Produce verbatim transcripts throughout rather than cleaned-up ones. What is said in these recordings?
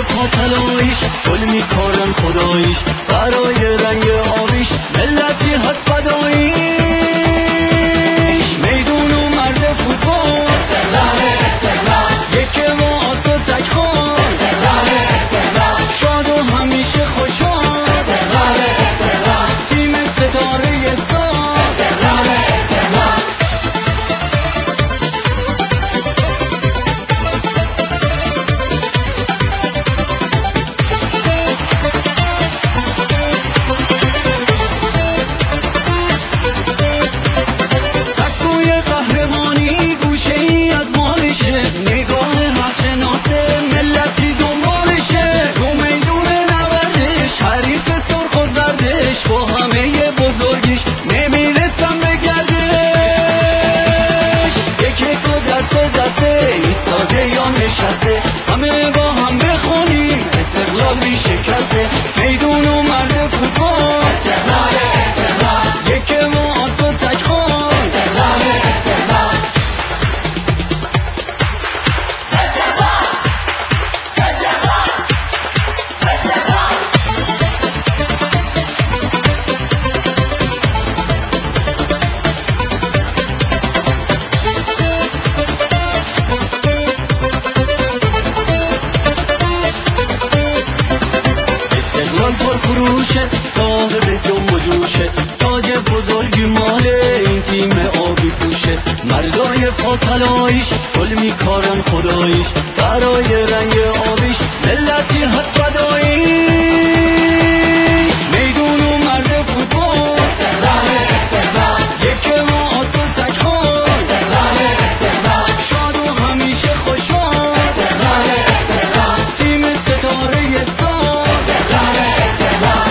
پا تلایش گل میکارن خداییش برای رنگ آبیش ملتی هست فداییش میدون و مرد فوتبال استقلال استقلال یکه ما آس و تکخان استقلال استقلال شاد و همیشه خوشحال استقلال استقلال تیم ستاره سال استقلال استقلال با همه بزرگیش نمیرسم به گردش یک یک و دسته دسته ایستاده یا نشسته همه با هم بخونیم استقلال بی شکسته میدون و مرد فوتبال استقلال استقلال یک ما آس و تکخان استقلال استقلال پر فروشه صاحب جنب و جوشه تاج بزرگی مال این تیم آبی پوشه مردای پا تلایش گل میکارن خداییش برای رنگ آبیش ملتی هست فداییش میدون و مرد فوتبال استقلال استقلال یک ما آس و تکخان استقلال استقلال شاد و همیشه خوشحال استقلال استقلال تیم ستاره سال استقلال استقلال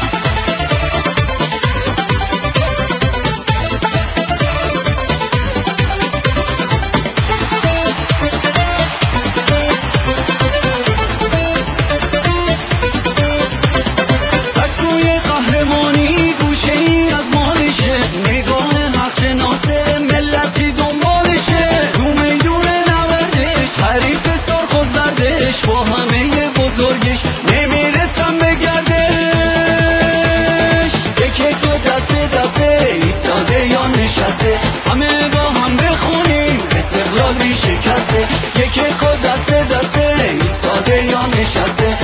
سکوی قهرمانی گوشه ای از مالشه نگاه حق شناسه ملتی دنبالشه تو میدون نوردش حریف سرخ و زردش با همه بزرگش نمیرسم به گردش یک یک و دسته دسته ایستاده یا نشسته همه با هم بخونیم استقلال بی شکسته یک یک و دسته دسته ایستاده یا نشسته